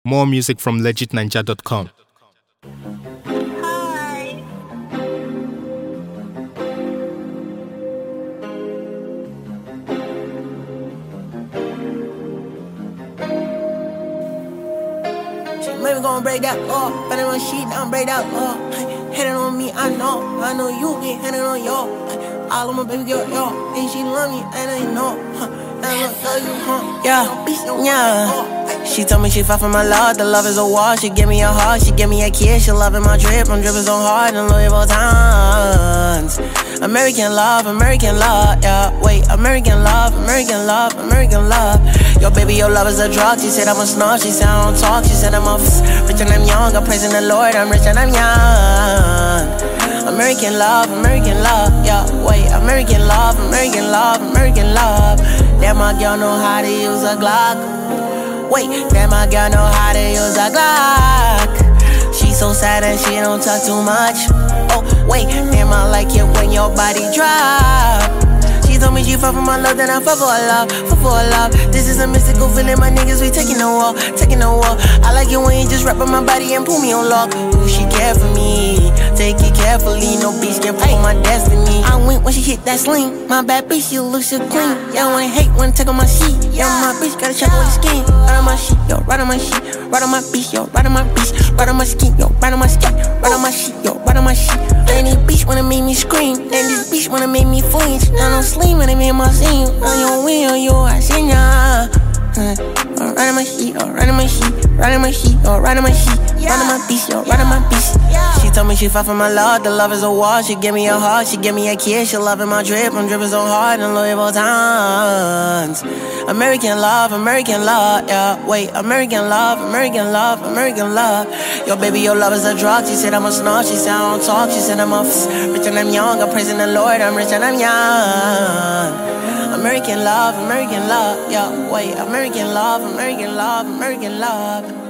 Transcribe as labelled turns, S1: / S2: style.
S1: More music from legitninja.com.
S2: Hi. She maybe gon' break that off, but when she down break that off. Hitting on me, I know you be hitting on y'all. All of my baby girl, y'all, and she love me, and I know. Yeah. She told me she fought for my love, the love is a wall. She give me a heart, she give me a kiss. She loving my drip, I'm dripping so hard in Louis Vuittons. American love, yeah. Wait, American love. Yo, baby, your love is a drug. She said I'm a snob, she said I don't talk. She said I'm a rich and I'm young. I'm praising the Lord, I'm rich and I'm young. American love, yeah. Wait, American love. That my girl know how to use a Glock. Wait, that my girl know how to use a Glock. She so sad and she don't talk too much. Oh, wait, damn, I like it when your body drop. She told me she fuck for my love, then I fuck for her love. This is a mystical feeling, my niggas, we taking a walk. I like it when you just wrap up my body and pull me on lock. Ooh, she care for me, take it carefully, no bitch can pull my destiny. I went when she hit that sling, my bad bitch, you look so clean. Yeah, when I hate, when I take on my sheet. Yeah, my bitch gotta check on the skin. Right on my sheet, yo, right on my sheet. Right on my bitch, yo, right on my bitch. Right on my skin, yo, right on my skin. Right on my sheet, yo, right on my sheet. And this bitch wanna make me scream, and this bitch wanna make me flinch. Now I'm sleep when they make my scene. On your wheel, yo, I seen ya. Right on my sheet, right on my sheet. Right on my sheet, right on my sheet. Right on my bitch, yo, right on my bitch. She told me she fought for my love, the love is a wall. She give me a heart, she give me a kiss. She loving my drip, I'm dripping so hard in Louis Vuittons. American love, yeah. Wait, American love. Yo, baby, your love is a drug. She said I'm a snob, she said I don't talk. She said I'm a rich and I'm young. I'm praising the Lord, I'm rich and I'm young. American love, yeah. Wait, American love.